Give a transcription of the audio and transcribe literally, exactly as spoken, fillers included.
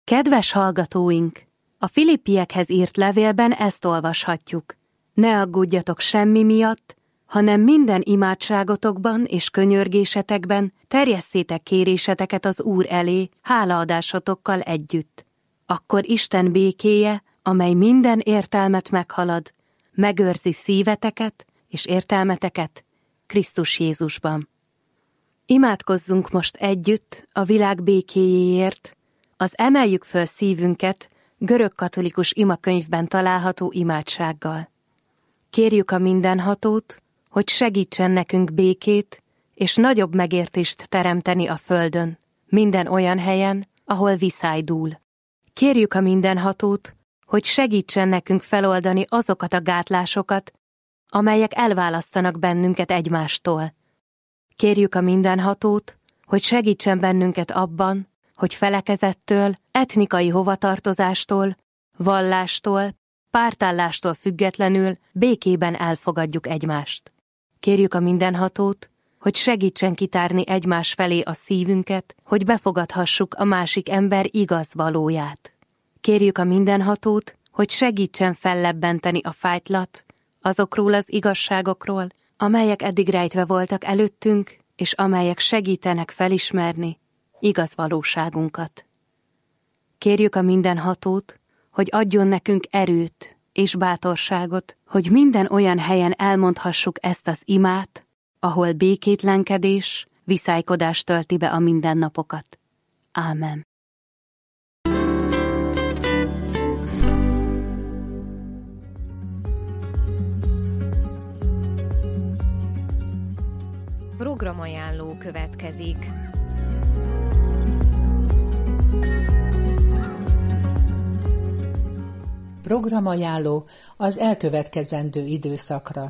Kedves hallgatóink! A Filippiekhez írt levélben ezt olvashatjuk. Ne aggódjatok semmi miatt, hanem minden imádságotokban és könyörgésetekben terjesszétek kéréseteket az Úr elé hálaadásotokkal együtt. Akkor Isten békéje, amely minden értelmet meghalad, megőrzi szíveteket és értelmeteket Krisztus Jézusban. Imádkozzunk most együtt a világ békéjéért, az Emeljük föl szívünket görögkatolikus imakönyvben található imádsággal. Kérjük a Mindenhatót, hogy segítsen nekünk békét és nagyobb megértést teremteni a földön, minden olyan helyen, ahol viszály dúl. Kérjük a Mindenhatót, hogy segítsen nekünk feloldani azokat a gátlásokat, amelyek elválasztanak bennünket egymástól. Kérjük a Mindenhatót, hogy segítsen bennünket abban, hogy felekezettől, etnikai hovatartozástól, vallástól, pártállástól függetlenül békében elfogadjuk egymást. Kérjük a Mindenhatót, hogy segítsen kitárni egymás felé a szívünket, hogy befogadhassuk a másik ember igaz valóját. Kérjük a Mindenhatót, hogy segítsen fellebbenteni a fájtlat azokról az igazságokról, amelyek eddig rejtve voltak előttünk, és amelyek segítenek felismerni igaz valóságunkat. Kérjük a Mindenhatót, hogy adjon nekünk erőt és bátorságot, hogy minden olyan helyen elmondhassuk ezt az imát, ahol békétlenkedés, viszálykodás tölti be a mindennapokat. Ámen. Programajánló következik. Programajánló az elkövetkezendő időszakra.